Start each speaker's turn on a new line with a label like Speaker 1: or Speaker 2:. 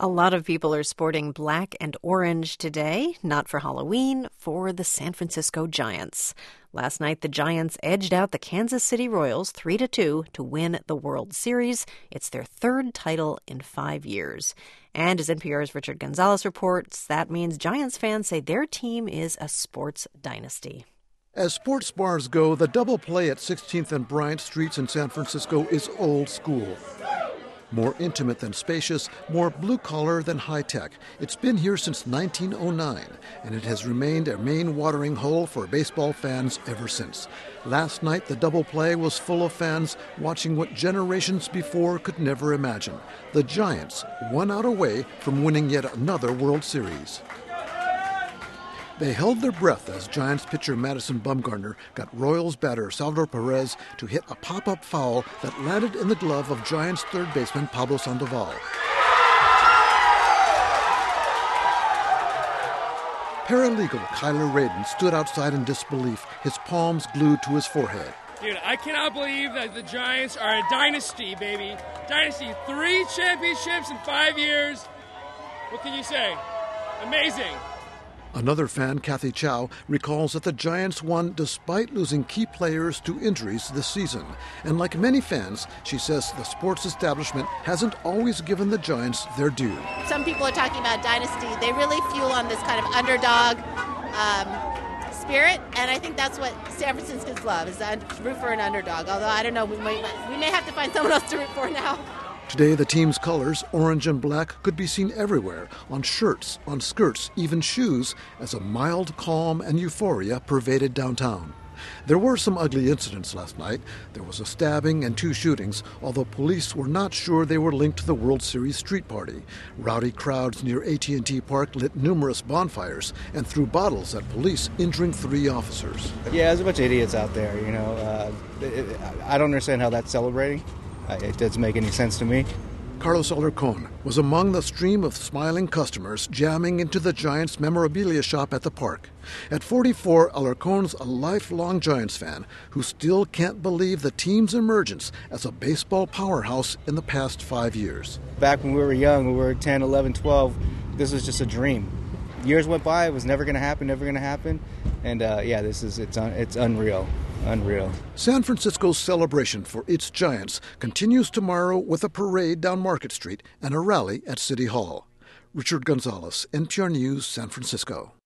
Speaker 1: A lot of people are sporting black and orange today, not for Halloween, for the San Francisco Giants. Last night, the Giants edged out the Kansas City Royals 3-2 to win the World Series. It's their third title in 5 years. And as NPR's Richard Gonzalez reports, that means Giants fans say their team is a sports dynasty.
Speaker 2: As sports bars go, the double play at 16th and Bryant Streets in San Francisco is old school. More intimate than spacious, more blue-collar than high-tech. It's been here since 1909, and it has remained a main watering hole for baseball fans ever since. Last night, the double play was full of fans watching what generations before could never imagine. The Giants, 1 out away from winning yet another World Series. They held their breath as Giants pitcher Madison Bumgarner got Royals batter Salvador Perez to hit a pop-up foul that landed in the glove of Giants third baseman Pablo Sandoval. Paralegal Kyler Radin stood outside in disbelief, his palms glued to his forehead.
Speaker 3: Dude, I cannot believe that the Giants are a dynasty, baby. Dynasty. 3 championships in 5 years. What can you say? Amazing.
Speaker 2: Another fan, Kathy Chow, recalls that the Giants won despite losing key players to injuries this season. And like many fans, she says the sports establishment hasn't always given the Giants their due.
Speaker 4: Some people are talking about dynasty. They really fuel on this kind of underdog spirit, and I think that's what San Franciscans love, is to root for an underdog. Although, I don't know, we may have to find someone else to root for now.
Speaker 2: Today, the team's colors, orange and black, could be seen everywhere, on shirts, on skirts, even shoes, as a mild calm and euphoria pervaded downtown. There were some ugly incidents last night. There was a stabbing and 2 shootings, although police were not sure they were linked to the World Series street party. Rowdy crowds near AT&T Park lit numerous bonfires and threw bottles at police, injuring 3 officers.
Speaker 5: Yeah, there's a bunch of idiots out there, you know. I don't understand how that's celebrating. It doesn't make any sense to me.
Speaker 2: Carlos Alarcón was among the stream of smiling customers jamming into the Giants memorabilia shop at the park. At 44, Alarcón's a lifelong Giants fan who still can't believe the team's emergence as a baseball powerhouse in the past 5 years.
Speaker 5: Back when we were young, we were 10, 11, 12, this was just a dream. Years went by, it was never going to happen. And it's unreal. Unreal.
Speaker 2: San Francisco's celebration for its Giants continues tomorrow with a parade down Market Street and a rally at City Hall. Richard Gonzalez, NPR News, San Francisco.